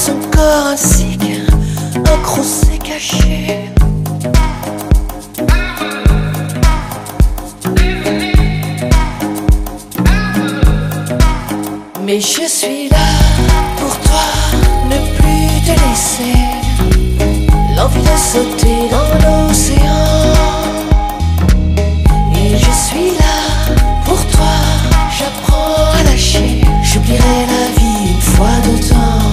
son corps ainsi qu'un crochet caché. Mais je suis là pour toi, ne plus te laisser. L'envie de sauter dans l'océan. Et je suis là pour toi, j'apprends à lâcher. J'oublierai la vie une fois de temps.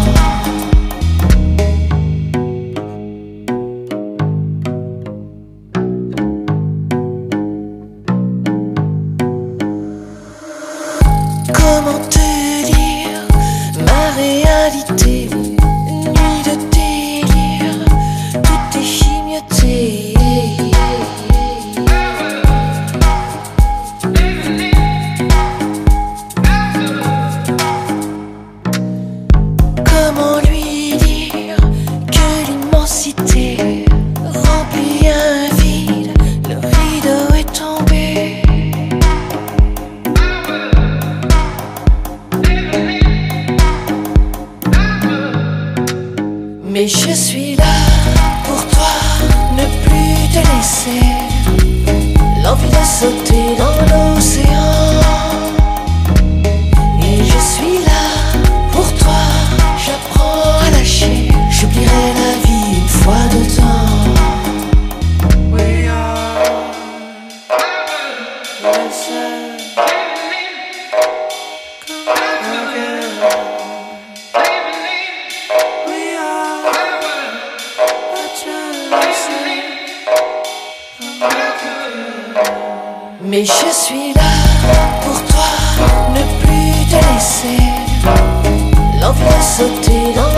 Comment te dire ma réalité? Une nuit de délire, tout est chimioté. Comment lui dire que l'immensité remplit un vide, le rideau est tombé. Mais je suis là pour toi, ne plus te laisser. L'envie de sauter dans l'océan. Et je suis là pour toi, j'apprends à lâcher. J'oublierai la vie une fois de temps. We are listen. Mais je suis là pour toi, ne plus te laisser. L'envie de sauter dans